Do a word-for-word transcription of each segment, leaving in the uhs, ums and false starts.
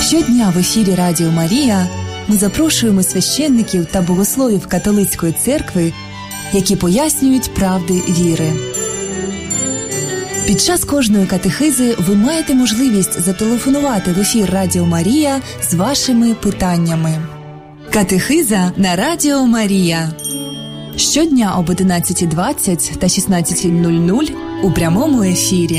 Щодня в ефірі Радіо Марія ми запрошуємо священників та богословів католицької церкви, які пояснюють правди віри. Під час кожної катехизи ви маєте можливість зателефонувати в ефір Радіо Марія з вашими питаннями. Катехиза на Радіо Марія. Щодня об одинадцята двадцять та шістнадцята нуль нуль у прямому ефірі.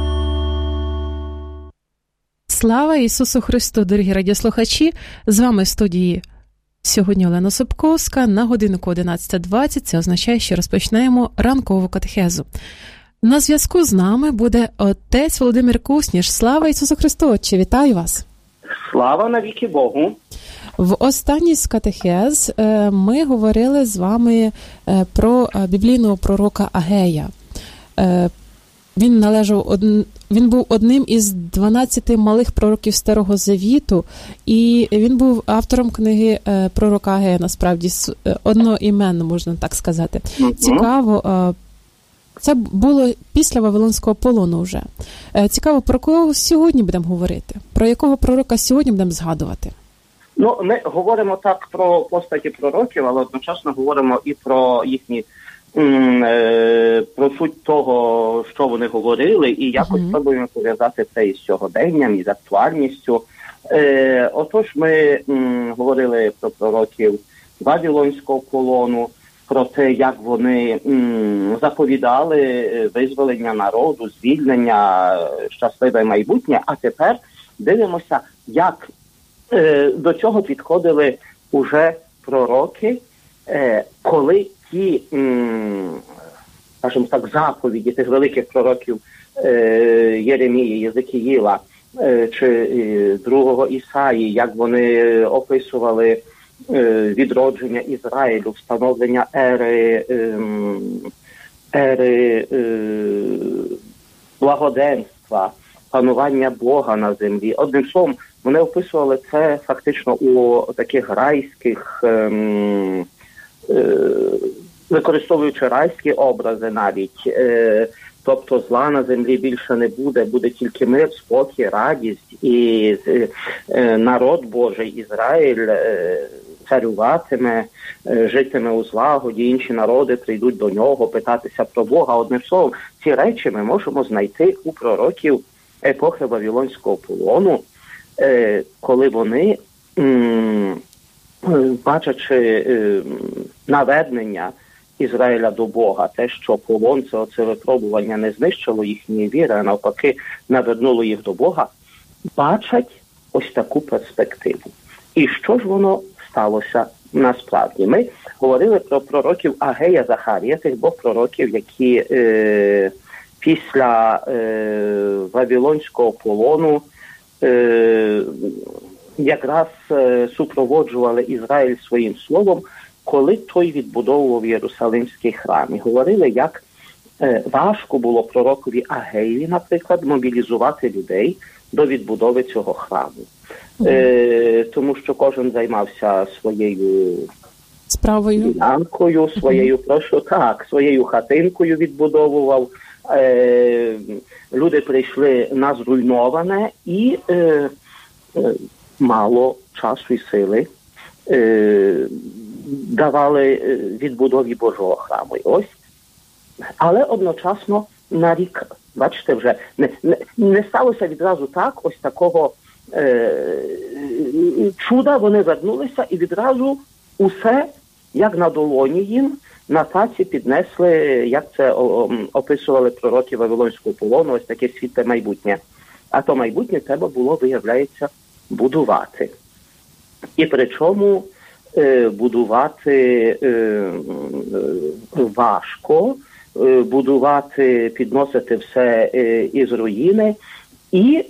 Слава Ісусу Христу, дорогі радіослухачі! З вами в студії сьогодні Олена Собковська. На годиннику одинадцята двадцять. Це означає, що розпочнемо ранкову катехезу. На зв'язку з нами буде отець Володимир Кусніш. Слава Ісусу Христу, Отче! Вітаю вас! Слава навіки Богу! В останній з катехез ми говорили з вами про біблійного пророка Агея. Він належав, він був одним із дванадцяти малих пророків Старого Завіту, і він був автором книги пророка Агея, насправді, одноіменно, можна так сказати. Mm-hmm. Цікаво, це було після Вавилонського полону вже. Цікаво, про кого сьогодні будемо говорити? Про якого пророка сьогодні будемо згадувати? Ну, ми говоримо так про постаті пророків, але одночасно говоримо і про їхні про суть того, що вони говорили, і якось mm-hmm. спробуємо пов'язати це із сьогоденням, із актуальністю. Е, отож, ми м, говорили про пророків Вавилонського полону, про те, як вони м, заповідали визволення народу, звільнення, щасливе майбутнє, а тепер дивимося, як е, до цього підходили уже пророки, е, коли ті, скажімо так, заповіді тих великих пророків Єремії, Єзекіїла чи другого Ісаї, як вони описували відродження Ізраїлю, встановлення ери, ери благоденства, панування Бога на землі. Одним словом, вони описували це фактично у таких райських, використовуючи райські образи навіть, е, тобто зла на землі більше не буде, буде тільки мир, спокій, радість, і е, народ Божий, Ізраїль, е, царюватиме, е, житиме у злагоді, інші народи прийдуть до нього питатися про Бога. Одним словом, ці речі ми можемо знайти у пророків епохи Вавилонського полону, е, коли вони м- бачачи е, наведення Ізраїля до Бога, те, що полон, це оце випробування не знищило їхньої віри, а навпаки навернуло їх до Бога, бачать ось таку перспективу. І що ж воно сталося насправді? Ми говорили про пророків Агея, Захарія, тих двох пророків, які е, після е, Вавилонського полону е, якраз е, супроводжували Ізраїль своїм словом, коли той відбудовував Єрусалимський храм. І говорили, як е, важко було пророкові Агеєві, наприклад, мобілізувати людей до відбудови цього храму. Е, тому що кожен займався своєю справою, ділянкою, своєю, mm-hmm. прошу, так, своєю хатинкою відбудовував. Е, люди прийшли на зруйноване і е, е, мало часу і сили е, давали відбудові Божого храму. І ось, але одночасно на рік, бачите, вже не, не, не сталося відразу так, ось такого е, чуда, вони вернулися і відразу усе, як на долоні їм, на таці піднесли, як це описували пророки Вавилонського полону, ось таке світле майбутнє. А то майбутнє треба було, виявляється, будувати. І причому е, будувати е, важко, е, будувати, підносити все е, із руїни. І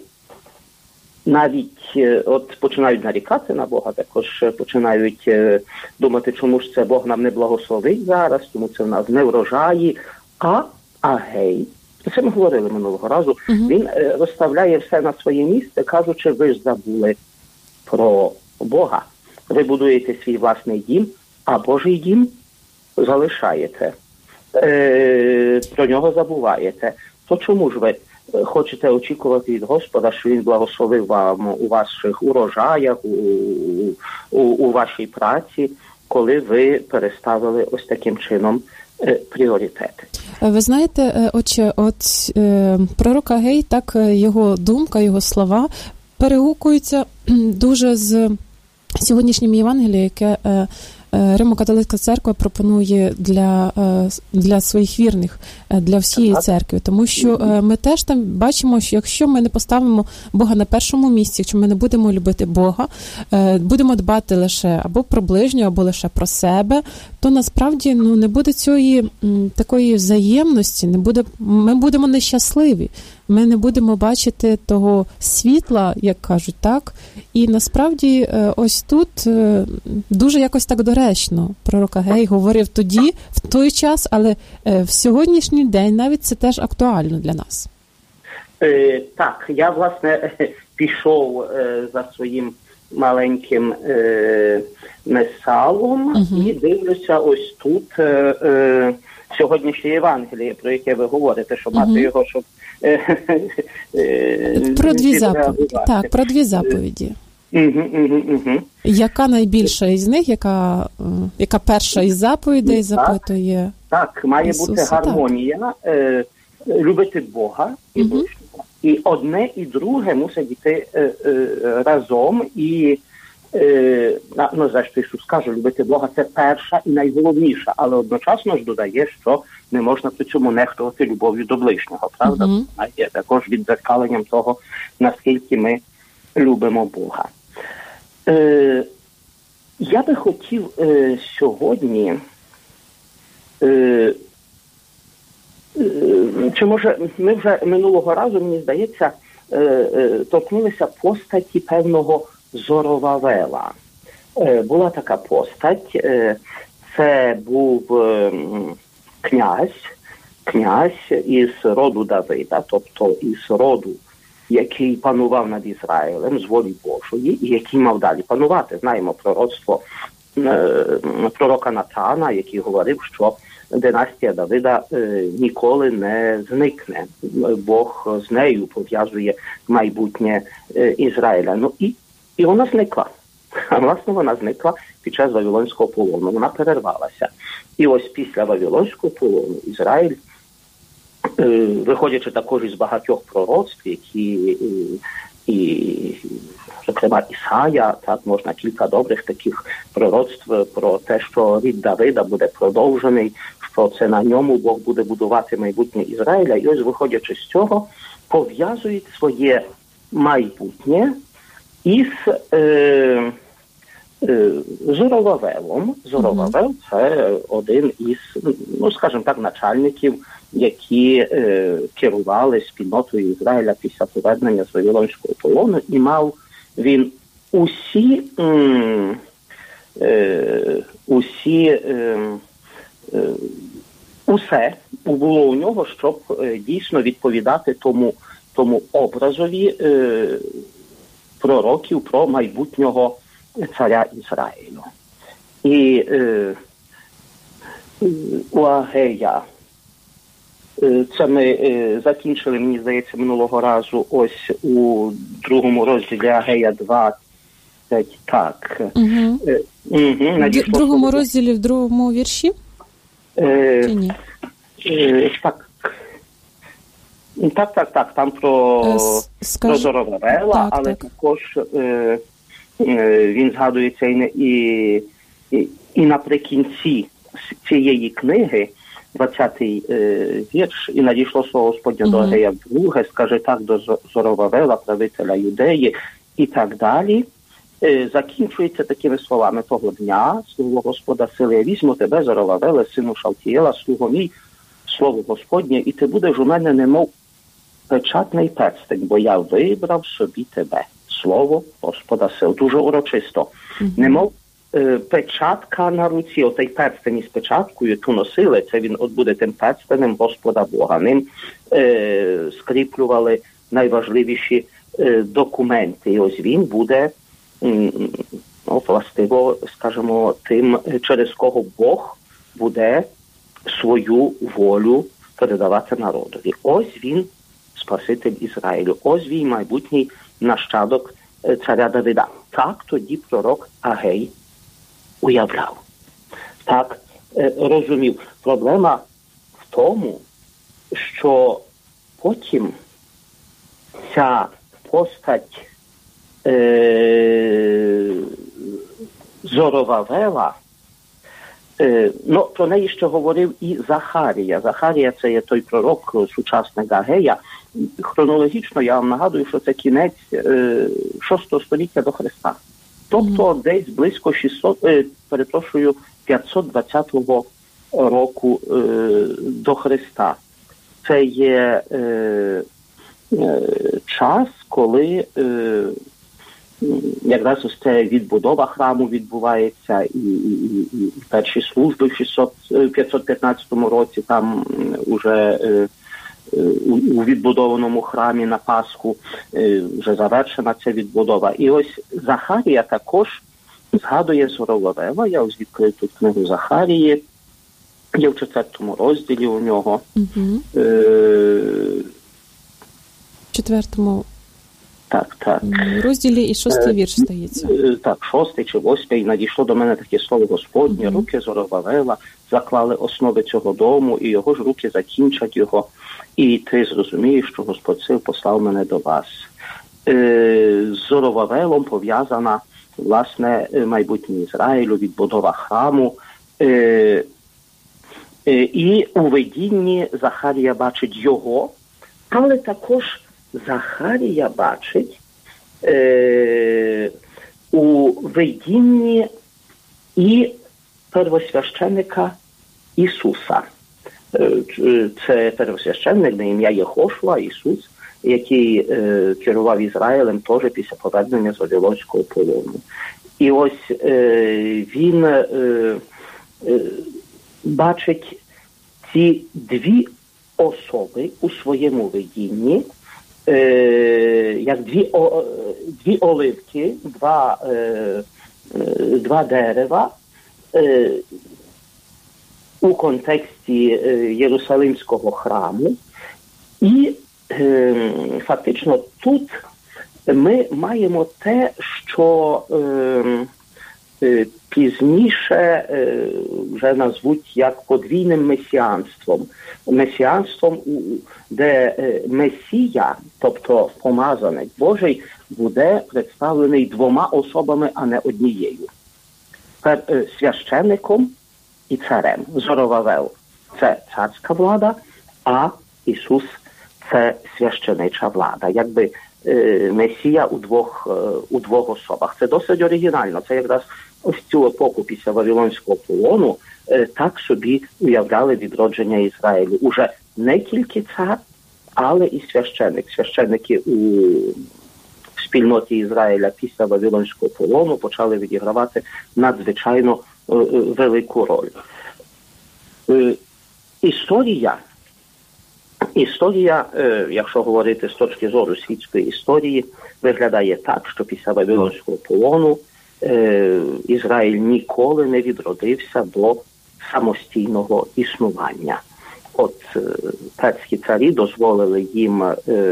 навіть е, от починають нарікати на Бога, також починають е, думати, чому ж це Бог нам не благословить зараз, тому це в нас не врожаї. А Агей, це ми говорили минулого разу, uh-huh. він е, розставляє все на своє місце, кажучи, ви ж забули про Бога. Ви будуєте свій власний дім, а Божий дім залишаєте. Е, про нього забуваєте. То чому ж ви хочете очікувати від Господа, що Він благословив вам у ваших урожаях, у, у, у вашій праці, коли ви переставили ось таким чином пріоритети. Ви знаєте, отче, от е, пророк Агей, так його думка, його слова перегукуються дуже з сьогоднішнім Євангелієм, яке е, Римо-католицька церква пропонує для, для своїх вірних, для всієї церкви. Тому що ми теж там бачимо, що якщо ми не поставимо Бога на першому місці, якщо ми не будемо любити Бога, будемо дбати лише або про ближнього, або лише про себе, то насправді ну, не буде цієї такої взаємності, не буде, ми будемо нещасливі. Ми не будемо бачити того світла, як кажуть, так? І насправді ось тут дуже якось так доречно пророк Агей говорив тоді, в той час, але в сьогоднішній день навіть це теж актуально для нас. Е, так, я, власне, пішов е, за своїм маленьким е, месалом uh-huh. і дивлюся ось тут е, е, сьогоднішнє Євангеліє, про яке ви говорите, що мати uh-huh. його, щоб Про дві заповіді. Так, про дві заповіді. Угу, угу, угу. Яка найбільша із них, яка, яка перша із заповідей запитує? Так, так має Ісуса, бути гармонія, е, любити Бога і угу. ближнього. І одне, і друге мусить йти е, е, разом. І, е, ну, зрештою, Ісус каже, любити Бога – це перша і найголовніша, але одночасно ж додає, що не можна при цьому нехтувати любов'ю до ближнього, правда? Uh-huh. Є також віддзеркаленням того, наскільки ми любимо Бога. Е, я би хотів е, сьогодні, е, е, чи може ми вже минулого разу, мені здається, е, е, торкнулися постаті певного Зоровавела. Е, була така постать, е, це був е, князь, князь із роду Давида, тобто із роду, який панував над Ізраїлем з волі Божої, і який мав далі панувати. Знаємо пророцтво е, пророка Натана, який говорив, що династія Давида е, ніколи не зникне. Бог з нею пов'язує майбутнє е, Ізраїля. Ну і, і вона зникла. А власне вона зникла під час Вавилонського полону. Вона перервалася. І ось після Вавилонського полону Ізраїль, виходячи також із багатьох пророцтв, які і, і зокрема Ісая, так, можна кілька добрих таких пророцтв про те, що рід Давида буде продовжений, що це на ньому Бог буде будувати майбутнє Ізраїля. І ось, виходячи з цього, пов'язують своє майбутнє із е, е, Зоровавелом. Зоровавел – це один із, ну, скажімо так, начальників, які е, керували спільнотою Ізраїля після повернення з Вавилонського полону, і мав він усі, м, е, усі е, е, усе було у нього, щоб е, дійсно відповідати тому, тому образові е, пророків про майбутнього царя Ізраїлю. І е, у Агея, це ми е, закінчили, мені здається, минулого разу ось у другому розділі Агея двадцять, так. Угу. Е, угу, в другому розділі, в другому вірші? Е, Чи ні? Е, так. Так, так, так, там про, Скаж... про Зоровавела, так, але так. також е, е, він згадується і, і, і, і наприкінці цієї книги, двадцятий е, вірш, і надійшло слово Господнє uh-huh. до Агея вдруге, скаже так до Зоровавела, правителя Юдеї, і так далі. Е, закінчується такими словами: того дня, слово Господа сили, я візьму тебе, Зоровавеле, сину Шалтієла, слуго мій, слово Господнє, і ти будеш у мене немов печатний перстень, бо я вибрав собі тебе. Слово Господа сил. Дуже урочисто. Uh-huh. Немов печатка на руці, отей перстень із печаткою, ту носили, це він от буде тим перстенем Господа Бога. Ним е, скріплювали найважливіші е, документи. І ось він буде, м, ну, властиво, скажімо, тим, через кого Бог буде свою волю передавати народові. Ось він Спаситель Ізраїлю. Ось він майбутній нащадок царя Давида. Так тоді пророк Агей уявляв. Так розумів. Проблема в тому, що потім ця постать е, Зоровавела, е, ну, про неї ще говорив і Захарія. Захарія – це є той пророк, сучасник Агея. Хронологічно я вам нагадую, що це кінець е, шостого століття до Христа. Тобто mm. десь близько шістсот, е, перепрошую, п'ятсот двадцятого року е, до Христа. Це є е, е, час, коли е, якраз ось це відбудова храму відбувається, і, і, і, і перші служби в п'ятсот п'ятнадцятому році там уже е, у, у відбудованому храмі на Пасху е, вже завершена ця відбудова. І ось Захарія також згадує Зоровавела. Я ось відкрив тут книгу Захарії. Є в четвертому розділі у нього. Угу. Е... В четвертому так, так. розділі і шостий вірш стається. Е... Так, шостий чи восьмий. Надійшло до мене таке слово Господнє. Угу. Руки Зоровавела заклали основи цього дому, і його ж руки закінчать його. І ти зрозумієш, що Господь сил послав мене до вас. Е... З Зоровавелом пов'язана, власне, майбутнє Ізраїлю, відбудова храму. Е... І у видінні Захарія бачить його, але також Захарія бачить е, у видінні і первосвященника Ісуса. Це первосвященник на ім'я Єхошуа, Ісус, який е, керував Ізраїлем теж після повернення з Вавилонського полону. І ось е, він е, е, бачить ці дві особи у своєму видінні, е, як дві, о, дві оливки, два, е, е, два дерева е, у контексті е, Єрусалимського храму. І е, фактично тут ми маємо те, що е, е, пізніше е, вже назвуть як подвійним месіанством. Месіанством, де е, Месія, тобто помазаник Божий, буде представлений двома особами, а не однією. Пер, е, священником і царем. Зоровавел – це царська влада, а Ісус – це священича влада. Якби е, Месія у двох, е, у двох особах. Це досить оригінально. Це якраз ось цю епоху після Вавилонського полону е, так собі уявляли відродження Ізраїлю. Уже не тільки цар, але і священник. Священники у спільноті Ізраїля після Вавилонського полону почали відігравати надзвичайно е, велику роль. Е, історія, історія е, якщо говорити з точки зору світської історії, виглядає так, що після Вавилонського полону Ізраїль ніколи не відродився до самостійного існування. От перські царі дозволили їм,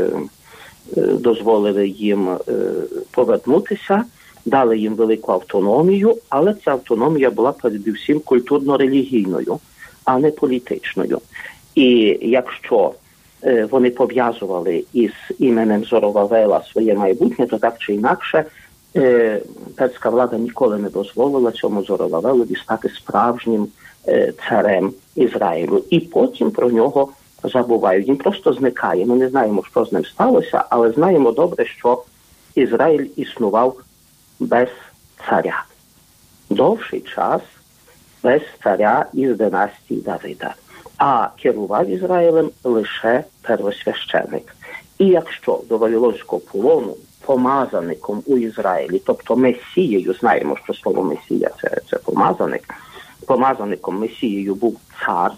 дозволили їм повернутися, дали їм велику автономію, але ця автономія була передусім культурно-релігійною, а не політичною. І якщо вони пов'язували із іменем Зоровавела своє майбутнє, то так чи інакше перська влада ніколи не дозволила цьому Зоровавелові стати справжнім е, царем Ізраїлю. І потім про нього забувають. Він просто зникає. Ми не знаємо, що з ним сталося, але знаємо добре, що Ізраїль існував без царя. Довший час без царя із династії Давида. А керував Ізраїлем лише первосвященик. І якщо до Вавилонського полону помазаником у Ізраїлі, тобто Месією, знаємо, що слово Месія це, це помазаник, помазаником Месією був цар,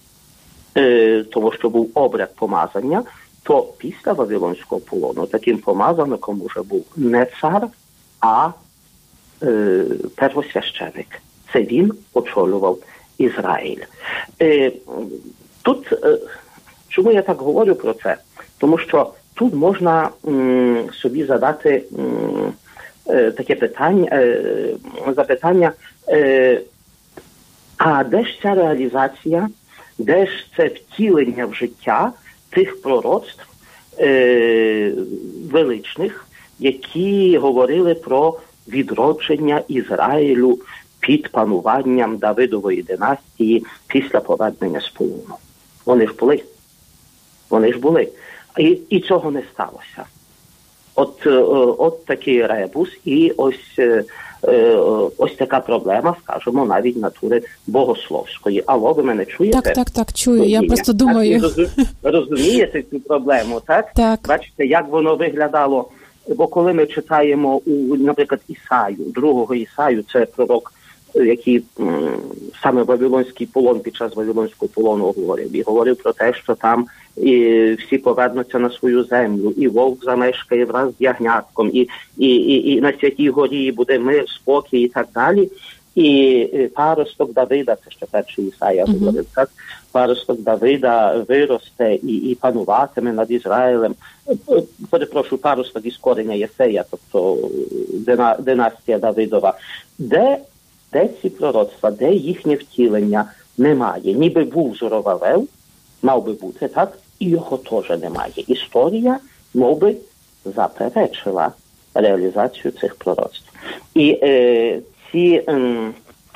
е, тому що був обряд помазання, то після Вавилонського полону таким помазаником уже був не цар, а е, первосвященик. Це він очолював Ізраїль. Е, тут, е, чому я так говорю про це? Тому що тут можна м, собі задати м, е, таке питання, е, запитання, е, а де ж ця реалізація, де ж це втілення в життя тих пророцтв е, величних, які говорили про відродження Ізраїлю під пануванням Давидової династії після повернення з полону. Вони ж були. Вони ж були. І, і цього не сталося. От, от такий ребус і ось, ось така проблема, скажімо, навіть натури богословської. Алло, ви мене чуєте? Так, так, так, чую. Я просто думаю. Розумієте цю проблему, так? Так. Бачите, як воно виглядало. Бо коли ми читаємо, у, наприклад, Ісаю, другого Ісаю, це пророк, який м, саме Вавилонський полон, під час Вавилонського полону говорив. І говорив про те, що там і всі повернуться на свою землю, і вовк замешкає враз з ягнятком, і, і, і, і на Святій Горі буде мир, спокій і так далі. І паросток Давида, це ще перший Ісая uh-huh. говорив, так? Паросток Давида виросте і, і пануватиме над Ізраїлем. Перепрошую, паросток із кореня Єсея, тобто дина, династія Давидова. Де, де ці пророцтва, де їхнє втілення? Немає. Ніби був Зоровавел, мав би бути, так? І його теж немає. Історія, мов би, заперечила реалізацію цих пророцтв. І е, ці... Е,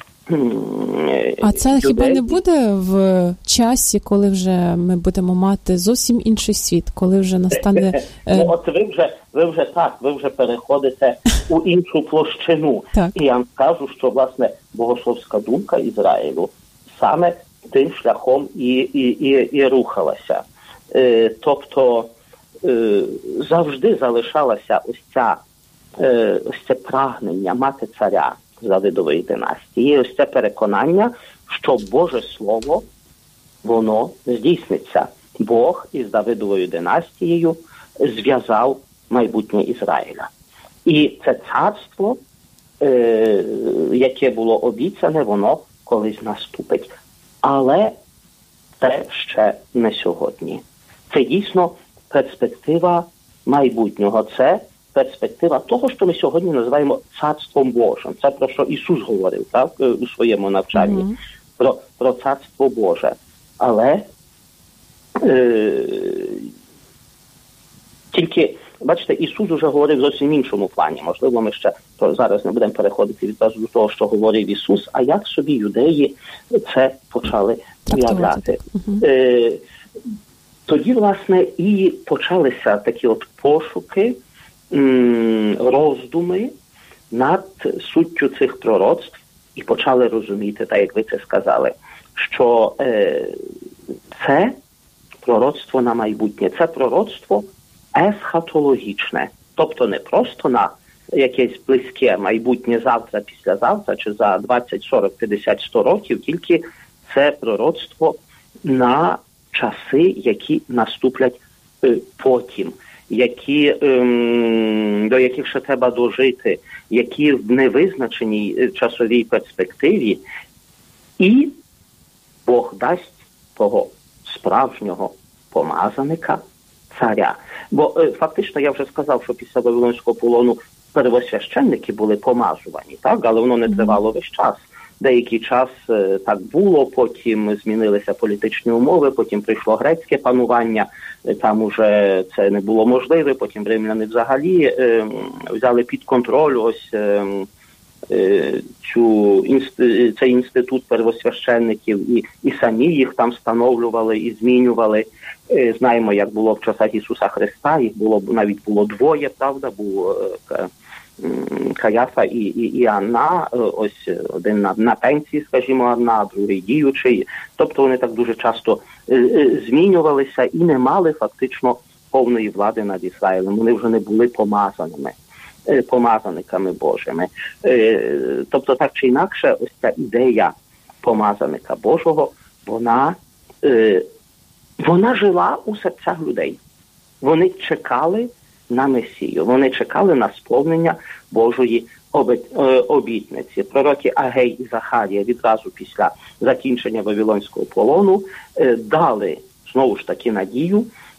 А це людей... хіба не буде в часі, коли вже ми будемо мати зовсім інший світ, коли вже настане... Ну, от ви вже, ви вже так, ви вже переходите у іншу площину. Так. І я вам скажу, що, власне, богословська думка Ізраїлю саме тим шляхом і, і, і, і рухалася. Е, тобто е, завжди залишалася ось ця, е, ось це прагнення мати царя з Давидової династії, ось це переконання, що Боже Слово, воно здійсниться. Бог із Давидовою династією зв'язав майбутнє Ізраїля. І це царство, е, яке було обіцяне, воно колись наступить. Але це ще не сьогодні. Це дійсно перспектива майбутнього. Це перспектива того, що ми сьогодні називаємо Царством Божим. Це про що Ісус говорив, так, у своєму навчанні. Mm-hmm. Про, про Царство Боже. Але е, тільки, бачите, Ісус уже говорив в зовсім іншому плані. Можливо, ми ще то зараз не будемо переходити відразу до того, що говорив Ісус, а як собі юдеї це почали уявляти. Mm-hmm. Е, тоді, власне, і почалися такі от пошуки, роздуми над суттю цих пророцтв і почали розуміти, так як ви це сказали, що е, це пророцтво на майбутнє, це пророцтво есхатологічне, тобто не просто на якесь близьке майбутнє завтра, післязавтра, чи за двадцять, сорок, п'ятдесят, сто років, тільки це пророцтво на часи, які наступлять е, потім, які, ем, до яких ще треба дожити, які в невизначеній часовій перспективі, і Бог дасть того справжнього помазаника, царя. Бо е, фактично я вже сказав, що після Вавилонського полону первосвященники були помазувані, так? Але воно не тривало весь час. Деякий час е, так було, потім змінилися політичні умови, потім прийшло грецьке панування, е, там уже це не було можливе, потім римляни взагалі е, взяли під контроль ось е, е, цю, інст, цей інститут первосвященників і, і самі їх там встановлювали і змінювали. Е, знаємо, як було в часах Ісуса Христа, їх було, навіть було двоє, правда, був е, Каяфа і, і, і Анна, ось один на, на пенсії, скажімо, Анна, другий діючий. Тобто вони так дуже часто е, е, змінювалися і не мали фактично повної влади над Ізраїлем. Вони вже не були помазаними, е, помазаниками Божими. Е, тобто так чи інакше, ось ця ідея помазаника Божого, вона, е, вона жила у серцях людей. Вони чекали на Месію. Вони чекали на сповнення Божої обітниці. Пророки Агей і Захарія відразу після закінчення Вавилонського полону дали, знову ж таки, надію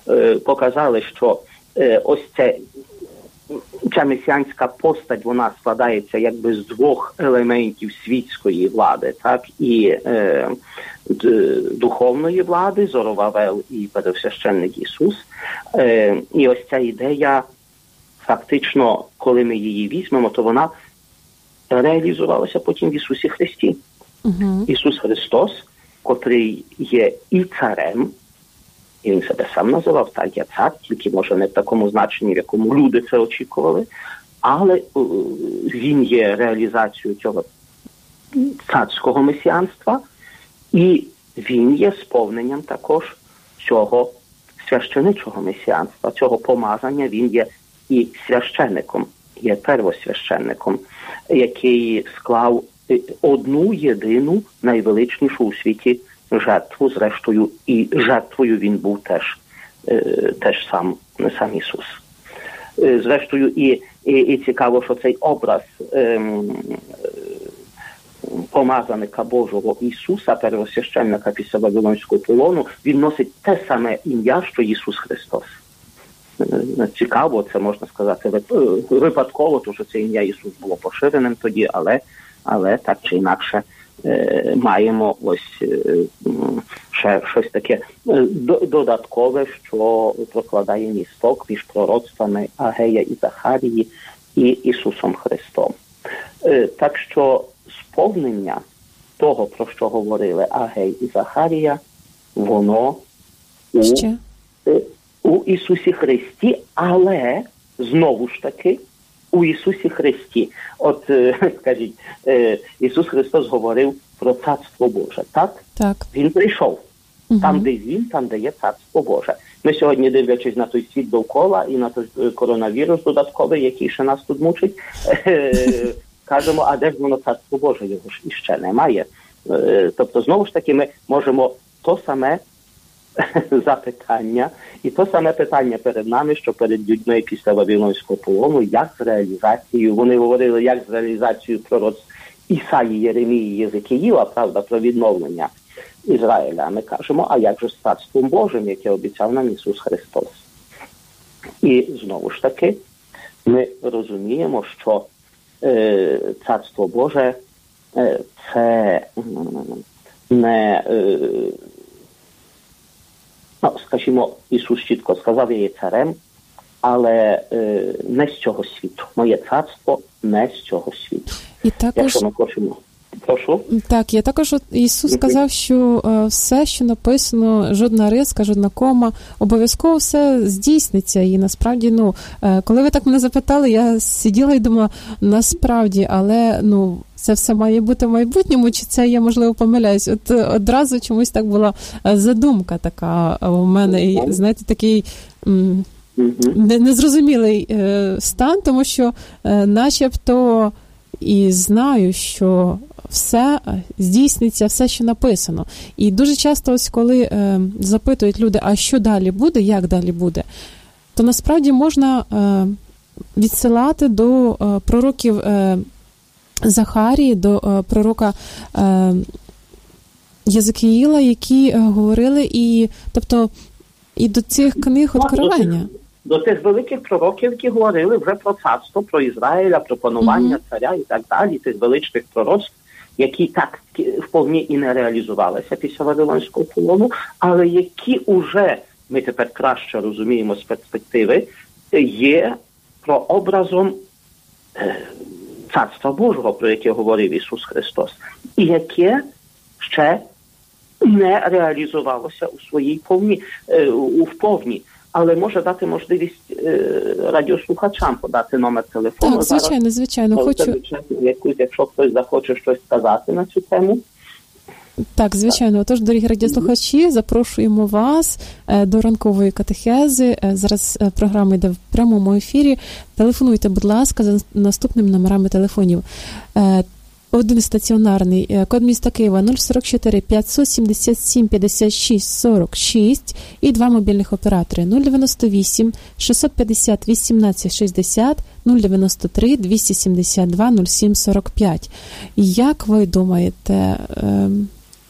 показали, що ось це, ця месіанська постать, вона складається якби з двох елементів світської влади, так, і е, духовної влади, Зоровавел і первосвященник Ісус. Е, і ось ця ідея, фактично, коли ми її візьмемо, то вона реалізувалася потім в Ісусі Христі. Uh-huh. Ісус Христос, котрий є і царем, і він себе сам називав, так, я цар, тільки, може, не в такому значенні, в якому люди це очікували, але він є реалізацією цього царського месіанства, і він є сповненням також цього священичого месіанства, цього помазання. Він є і священником, є первосвященником, який склав одну єдину найвеличнішу у світі жертву, зрештою, і жертвою він був теж, теж сам, сам Ісус. Зрештою, і, і, і цікаво, що цей образ ем, помазаника Божого Ісуса, первосвященника після Вавилонського полону, він носить те саме ім'я, що Ісус Христос. Цікаво, це можна сказати випадково, тому що це ім'я Ісус було поширеним тоді, але, але так чи інакше е, маємо ось е, ще щось таке додаткове, що прокладає місток між пророцтвами Агея і Захарії і Ісусом Христом. Е, так що сповнення того, про що говорили Агей і Захарія, воно у, у Ісусі Христі, але, знову ж таки, у Ісусі Христі. От, скажіть, Ісус Христос говорив про Царство Боже, так? Так. Він прийшов. Угу. Там, де Він, там, де є Царство Боже. Ми сьогодні, дивлячись на той світ довкола і на той коронавірус додатковий, який ще нас тут мучить, кажемо, а де ж воно Царство Боже? Його ж іще немає. Тобто, знову ж таки, ми можемо то саме запитання, і то саме питання перед нами, що перед людьми після Вавилонського полону, як з реалізацією, вони говорили, як з реалізацією пророцтв Ісаї, Єремії, Єзекіїла, правда, про відновлення Ізраїля. Ми кажемо, а як же з Царством Божим, яке обіцяв нам Ісус Христос? І знову ж таки, ми розуміємо, що е, Царство Боже е, це не... Е, Ну, скажімо, Ісус чітко сказав, я є царем, але е, не з цього світу. Моє царство не з цього світу. І також... Якщо ми хочемо... Прошу. Так, я також Ісус сказав, що е, все, що написано, жодна риска, жодна кома, обов'язково все здійсниться. І насправді, ну, е, коли ви так мене запитали, я сиділа і думала, насправді, але, ну, це все має бути в майбутньому, чи це я, можливо, помиляюсь? От одразу чомусь так була задумка така у мене, і, знаєте, такий м, незрозумілий е, стан, тому що е, начебто і знаю, що все здійсниться, все, що написано. І дуже часто, ось коли е, запитують люди, а що далі буде, як далі буде, то насправді можна е, відсилати до е, пророків е, Захарії, до е, пророка е, Єзекіїла, які е, говорили, і, тобто, і до цих книг Откровення. До тих великих пророків, які говорили вже про царство, про Ізраїля, про панування mm-hmm. царя і так далі, тих величних пророцтв, які так вповні і не реалізувалися після Вавилонського полону, але які уже, ми тепер краще розуміємо з перспективи, є прообразом Царства Божого, про яке говорив Ісус Христос, і яке ще не реалізувалося у своїй повні, у вповні. Але може дати можливість е, радіослухачам подати номер телефону. Так, звичайно, зараз, звичайно. Хочу... Якусь, якщо хтось захоче щось сказати на цю тему. Так, звичайно. Отож, дорогі радіослухачі, запрошуємо вас е, до ранкової катехези. Е, зараз е, програма йде в прямому ефірі. Телефонуйте, будь ласка, за наступними номерами телефонів. Е, Один стаціонарний, код міста Києва нуль сорок чотири п'ятсот сімдесят сім п'ятдесят шість сорок шість і два мобільних оператори нуль дев'яносто вісім шістсот п'ятдесят вісімнадцять шістдесят нуль дев'яносто три двісті сімдесят два нуль сім сорок п'ять. Як ви думаєте,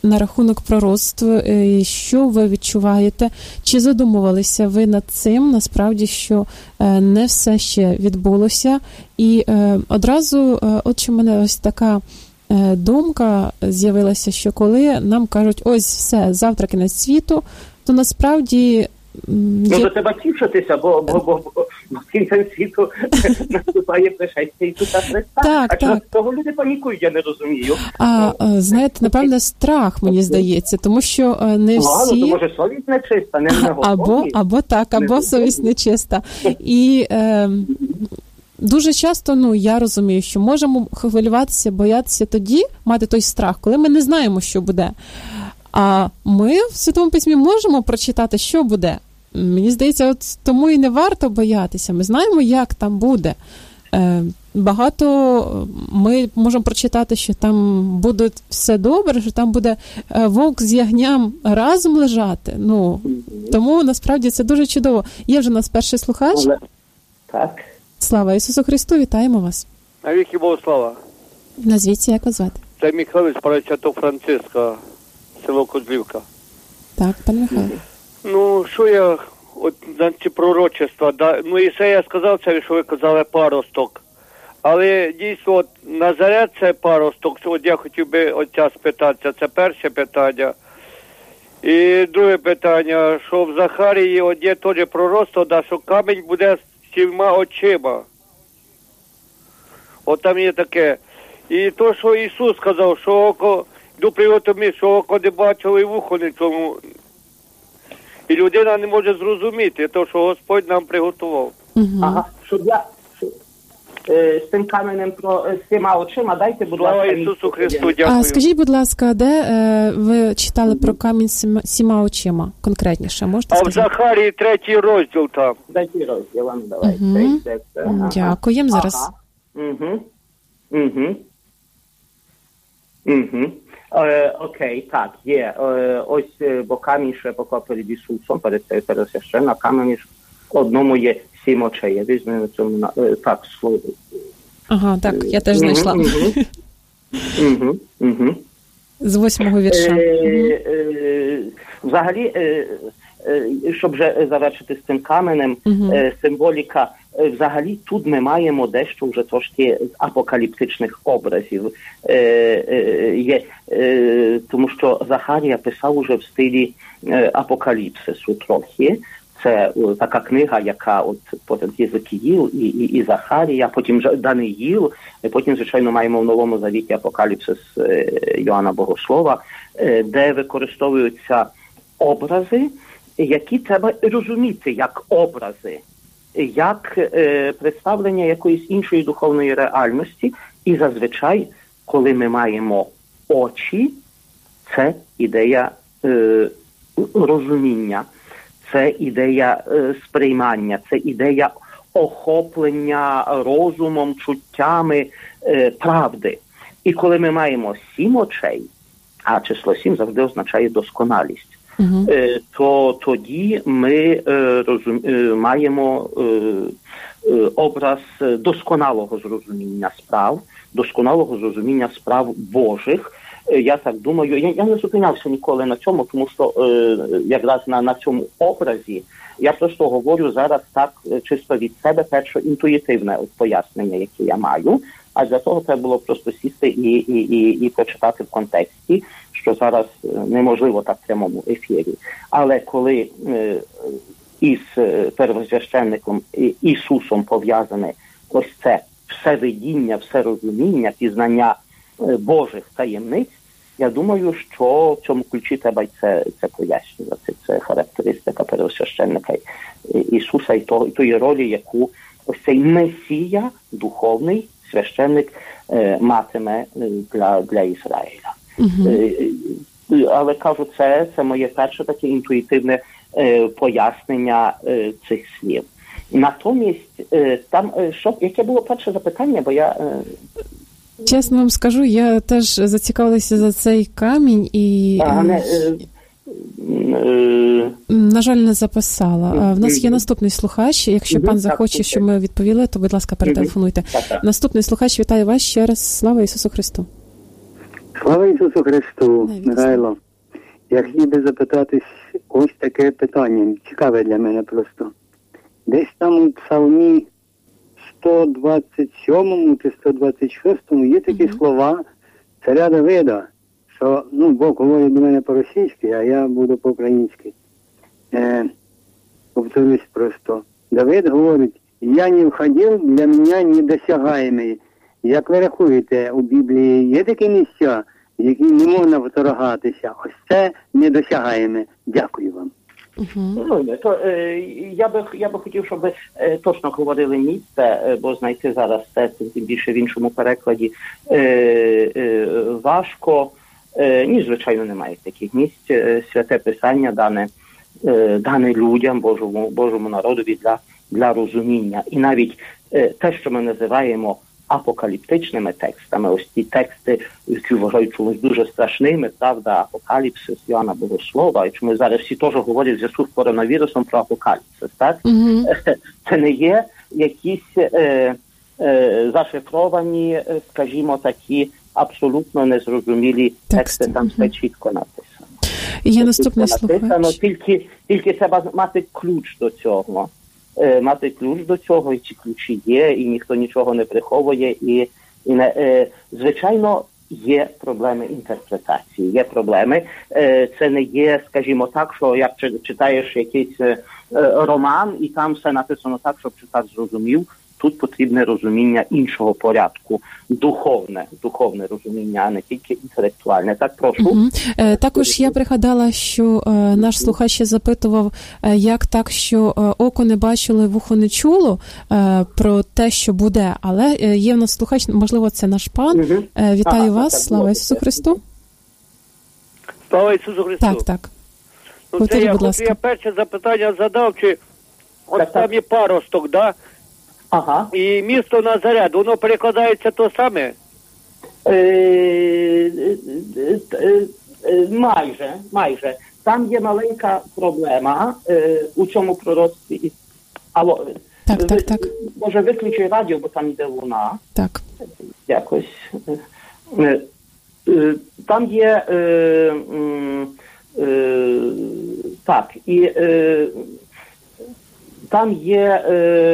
на рахунок пророцтв, що ви відчуваєте? Чи задумувалися ви над цим, насправді, що не все ще відбулося? І одразу, от що в мене ось така думка з'явилася, що коли нам кажуть, ось все, завтра кінець світу, то насправді... Ну, до тебе тішитися, бо, бо, бо, бо, бо кінцем світу наступає пришестя Ісуса Христа. Так, а чого так. того люди панікують, я не розумію. А, знаєте, напевне, страх, мені здається, тому що не всі... Ладно, то може совість нечиста, не, не готові. Або, або так, або не совість нечиста. І е, дуже часто, ну, я розумію, що можемо хвилюватися, боятися тоді, мати той страх, коли ми не знаємо, що буде. А ми в Святому Письмі можемо прочитати, що буде. Мені здається, от тому і не варто боятися. Ми знаємо, як там буде. Е, багато ми можемо прочитати, що там буде все добре, що там буде вовк з ягням разом лежати. Ну, тому, насправді, це дуже чудово. Є вже у нас перший слухач. Так. Слава Ісусу Христу, вітаємо вас. Навіки Богу слава. Назвіться, як вас звати? Це Михайлович, пара Святого Франциска, село Козлівка. Так, пан Михайло. Ну, що я, от, на ці пророчества, да, ну, Ісая сказав це, що ви казали, паросток. Але, дійсно, от, Назарет це паросток, от я хотів би отця спитатися, це перше питання. І друге питання, що в Захарії, от є теж пророцтво, да, що камінь буде з сіма очима. От там є таке. І то, що Ісус сказав, що око, йду приготові, що око не бачило і вухо не чому. І людина не може зрозуміти, то, що Господь нам приготував. Угу. Ага, щоб я е, з тим каменем про з цими очима, дайте, будь ласка. Слава Ісусу Христу, дякую. А скажіть, будь ласка, де е, ви читали про камінь з сіма, сіма очима? Конкретніше, можете а сказати? А в Захарії третій розділ там. Третій розділ, вам давайте. Угу. Ага. Дякуємо зараз. Ага. Угу. Угу. Угу. Е, окей, так, є. Е, ось, бо камінь ще поклав перед Ісусом, перед цією пересвященною, на камені ж одному є сім очей. Я візьму на цьому, е, так, слово. Ага, так, я теж знайшла. Угу. Угу. Угу. З восьмого вірша. Е, е, взагалі, е, е, щоб вже завершити з цим каменем, угу. е, символіка, е, взагалі тут ми маємо дещо вже трошки з апокаліптичних образів. Е, е, є, е, тому що Захарія писав уже в стилі е, апокаліпсису трохи. Це о, така книга, яка от потім Єзекіїл і, і, і Захарія, потім Даниїл, і потім, звичайно, маємо в Новому Завіті апокаліпсис е, Йоанна Богослова, е, де використовуються образи, які треба розуміти як образи, як е, представлення якоїсь іншої духовної реальності. І зазвичай, коли ми маємо очі, це ідея е, розуміння. Це ідея е, сприймання, це ідея охоплення розумом, чуттями е, правди. І коли ми маємо сім очей, а число сім завжди означає досконалість, uh-huh. е, то тоді ми е, розум, е, маємо е, е, образ досконалого зрозуміння справ, досконалого зрозуміння справ Божих. Я так думаю, я, я не зупинявся ніколи на цьому, тому що е, якраз на, на цьому образі я просто говорю зараз так чисто від себе, перше інтуїтивне пояснення, яке я маю, а для того треба було просто сісти і, і, і, і почитати в контексті, що зараз неможливо так в прямому ефірі. Але коли е, із первосвященником Ісусом пов'язане ось це всевидіння, всерозуміння, пізнання Божих таємниць, я думаю, що в цьому ключі треба й це, це пояснювати. Це характеристика первосвященника Ісуса і, то, і тої ролі, яку ось цей Месія, духовний священник, е, матиме для, для Ізраїля. Угу. Е, але, кажу, це, це моє перше таке інтуїтивне е, пояснення е, цих слів. Натомість, е, там, е, що, яке було перше запитання, бо я... Е, Чесно вам скажу, я теж зацікавилася за цей камінь і, а, не, е, е, на жаль, не записала. В нас є наступний слухач. Якщо пан захоче, щоб ми відповіли, то, будь ласка, перетелефонуйте. Наступний слухач, вітаю вас ще раз. Слава Ісусу Христу. Слава Ісусу Христу, Михайло. Я хотів би запитатись ось таке питання, цікаве для мене просто. Десь там у псалмі сто двадцять сьомому чи сто двадцять шостому є такі mm-hmm. слова царя Давида, що, ну, Бог говорить до мене по-російськи, а я буду по-українськи. Е, повторюсь просто. Давид говорить, я не входив, для мене недосягаємий. Як ви рахуєте, у Біблії є такі місця, які не можна вторгатися? Ось це недосягаєме. Дякую вам. Uh-huh. Ну, то, е, я, би, я би хотів, щоб ви е, точно говорили місце, е, бо знайти зараз це, тим більше в іншому перекладі, е, е, важко. Е, ні, звичайно, немає таких місць. Е, Святе Писання дане, е, дане людям, Божому, Божому народові для, для розуміння. І навіть е, те, що ми називаємо апокаліптичними текстами, ось ті тексти, які вважають чомусь дуже страшними, правда, апокаліпсис Йоанна Богослова, і чому зараз всі теж говорять в зв'язку з коронавірусом про апокаліпсис, так? Mm-hmm. Це не є якісь е, е, зашифровані, скажімо, такі абсолютно незрозумілі тексти, тексти. Там mm-hmm. все чітко написано. Є наступне слухач. Тільки, тільки треба мати ключ до цього. Мати ключ до цього, і ці ключі є, і ніхто нічого не приховує, і, і не, е, звичайно, є проблеми інтерпретації, є проблеми. Е, це не є, скажімо так, що як читаєш якийсь е, роман, і там все написано так, щоб читач зрозумів. Тут потрібне розуміння іншого порядку, духовне, духовне розуміння, а не тільки інтелектуальне. Так, прошу. Угу. Е, також я пригадала, що е, наш слухач ще запитував, е, як так, що е, око не бачило, вухо не чуло е, про те, що буде. Але е, є в нас слухач, можливо, це наш пан. Угу. Е, вітаю ага, вас, так, слава так, Ісусу Христу. Слава Ісусу Христу. Так, так. Ну, Повторі, це я, будь ласка. Я перше запитання задав, чи от так, там так. є паросток, да? Ага. І місто Назарет, воно перекладається то саме? Е, е, е, е, майже, майже. Там є маленька проблема е, у цьому пророцтві. Алло, так, так, так. Може, виключи радіо, бо там йде луна. Так. Якось. Е, е, там є е, е, так, і е, там є,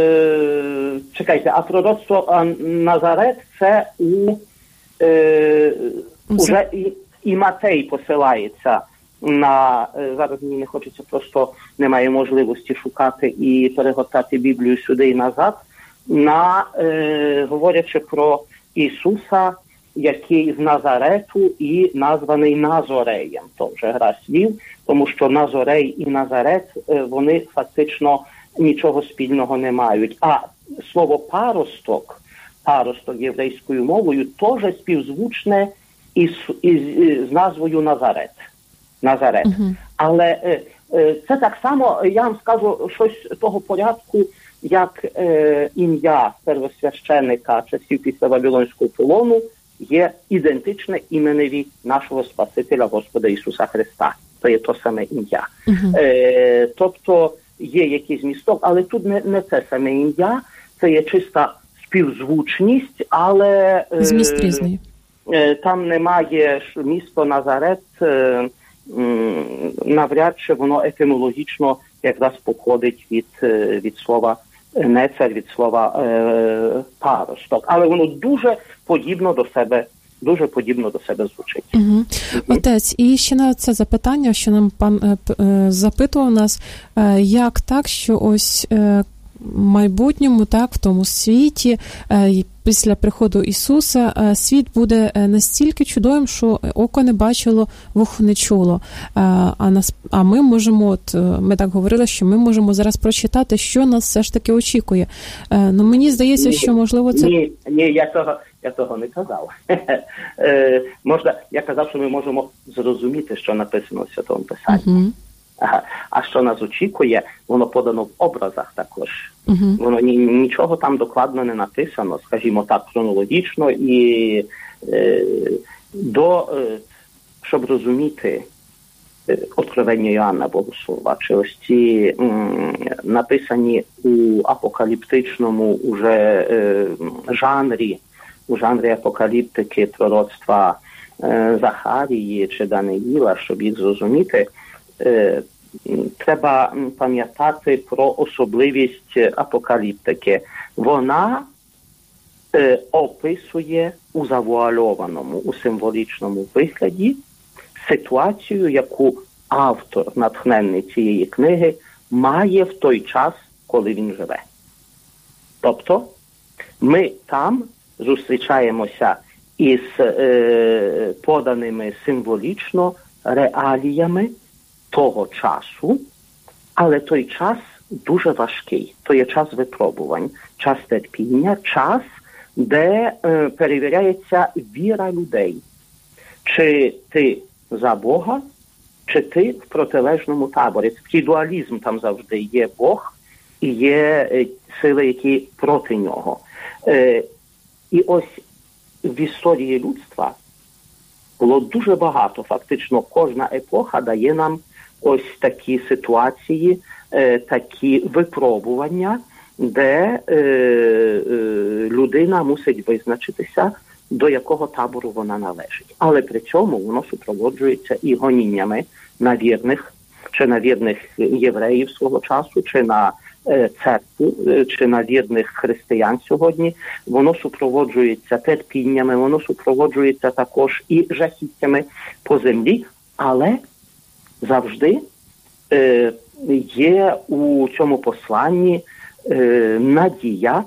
е, чекайте, а пророцтво Назарет це у, е, уже і, і Матей посилається на, е, зараз мені не хочеться, просто немає можливості шукати і перегортати Біблію сюди і назад, на, е, говорячи про Ісуса, який з Назарету і названий Назореєм. То вже гра слів, тому що Назорей і Назарет, е, вони фактично нічого спільного не мають. А слово паросток, паросток єврейською мовою, теж співзвучне із, із, із назвою Назарет. Назарет. Uh-huh. Але е, е, це так само, я вам скажу, щось того порядку, як е, ім'я первосвященника часів після Вавилонського полону є ідентичне іменеві нашого Спасителя Господа Ісуса Христа. Це є то саме ім'я. Uh-huh. Е, тобто є якийсь місток, але тут не, не це саме ім'я, це є чиста співзвучність, але зміст різний. Е, там немає місто Назарет, е, м, навряд чи воно етимологічно якраз походить від, від слова нецар, від слова е, паросток, але воно дуже подібно до себе Дуже подібно до себе звучить. Угу. Отець, і ще на це запитання, що нам пан е, е, запитував нас, е, як так, що ось е, в майбутньому, так, в тому світі, е, після приходу Ісуса, е, світ буде настільки чудовим, що око не бачило, вухо не чуло. Е, а, нас, а ми можемо, от, ми так говорили, що ми можемо зараз прочитати, що нас все ж таки очікує. Е, ну, мені здається, ні, що, можливо, це... Ні, ні, я того... Я того не казав. е, можна, я казав, що ми можемо зрозуміти, що написано в Святому Писанні. Uh-huh. Ага. А що нас очікує, воно подано в образах також. Uh-huh. Воно ні, нічого там докладно не написано, скажімо так, хронологічно. І е, до, е, щоб розуміти е, откровення Йоанна Богослова, чи ось ці м, написані у апокаліптичному уже е, жанрі, у жанрі апокаліптики, пророцтва Захарії чи Даниїла, щоб їх зрозуміти, треба пам'ятати про особливість апокаліптики. Вона описує у завуальованому, у символічному вигляді ситуацію, яку автор, натхненний цієї книги, має в той час, коли він живе. Тобто, ми там зустрічаємося із е, поданими символічно реаліями того часу, але той час дуже важкий. То є час випробувань, час терпіння, час, де е, перевіряється віра людей. Чи ти за Бога, чи ти в протилежному таборі. Такий дуалізм там завжди. Є Бог і є е, сили, які проти нього. Е, і ось в історії людства було дуже багато. Фактично кожна епоха дає нам ось такі ситуації, е, такі випробування, де е, е, людина мусить визначитися, до якого табору вона належить. Але при цьому воно супроводжується і гоніннями на вірних, чи на вірних євреїв свого часу, чи на е, церкву, е, чи на вірних християн сьогодні. Воно супроводжується терпіннями, воно супроводжується також і жахіттями по землі, але завжди е, є у цьому посланні е, надія,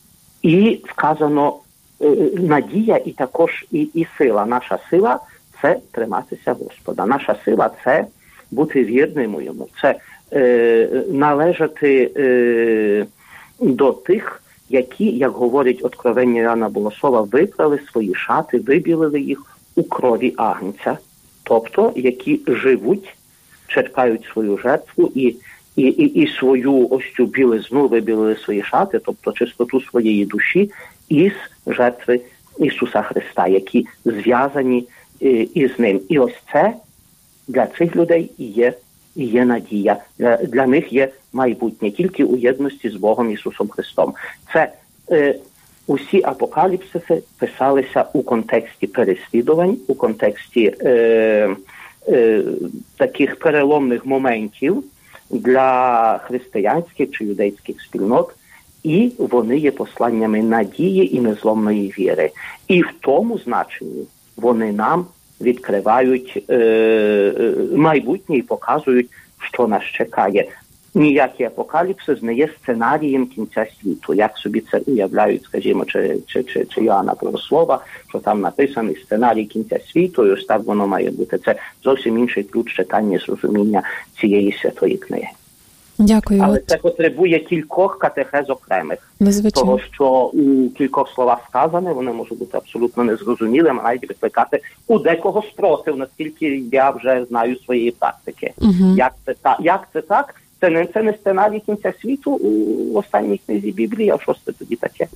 і вказано е, надія і також і, і сила. Наша сила – це триматися Господа. Наша сила – це бути вірним йому, це е, належати е, до тих, які, як говорить откровення Іоанна Богослова, випрали свої шати, вибілили їх у крові агнця. Тобто, які живуть, черпають свою жертву і, і, і, і свою ось цю білизну вибілили свої шати, тобто чистоту своєї душі із жертви Ісуса Христа, які зв'язані е, із ним. І ось це для цих людей і є, і є надія. Для, для них є майбутнє, тільки у єдності з Богом Ісусом Христом. Це е, усі апокаліпсиси писалися у контексті переслідувань, у контексті е, е, таких переломних моментів для християнських чи юдейських спільнот, і вони є посланнями надії і незломної віри. І в тому значенні вони нам відкривають е, е, майбутнє і показують, що нас чекає. Ніякий апокаліпсис не є сценарієм кінця світу. Як собі це уявляють, скажімо, чи, чи, чи, чи Іоанна Богослова, що там написаний сценарій кінця світу, і ось так воно має бути. Це зовсім інший ключ читання і зрозуміння цієї святої книги. Дякую. Але це потребує кількох катехез окремих. Незвичайно. Того, що у кількох словах сказане, вони можуть бути абсолютно незрозумілими, навіть викликати у декого спротив, наскільки я вже знаю своєї практики. Угу. Як це так? Як це так? Це не, це не сценарій кінця світу у останній книзі Біблії, а що це тоді таке?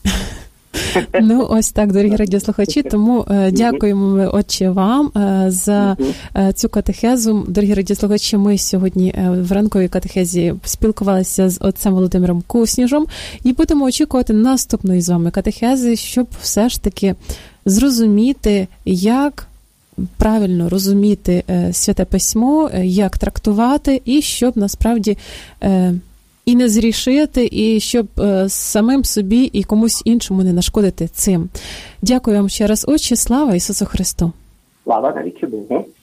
Ну, ось так, дорогі радіослухачі, тому е, дякуємо ми, отче, вам е, за е, цю катехезу. Дорогі радіослухачі, ми сьогодні е, в ранковій катехезі спілкувалися з отцем Володимиром Кусніжем і будемо очікувати наступної з вами катехези, щоб все ж таки зрозуміти, як правильно розуміти е, Святе Письмо, е, як трактувати, і щоб насправді е, і не зрішити, і щоб е, самим собі і комусь іншому не нашкодити цим. Дякую вам ще раз, отче. Слава Ісусу Христу! Слава навіки Богу!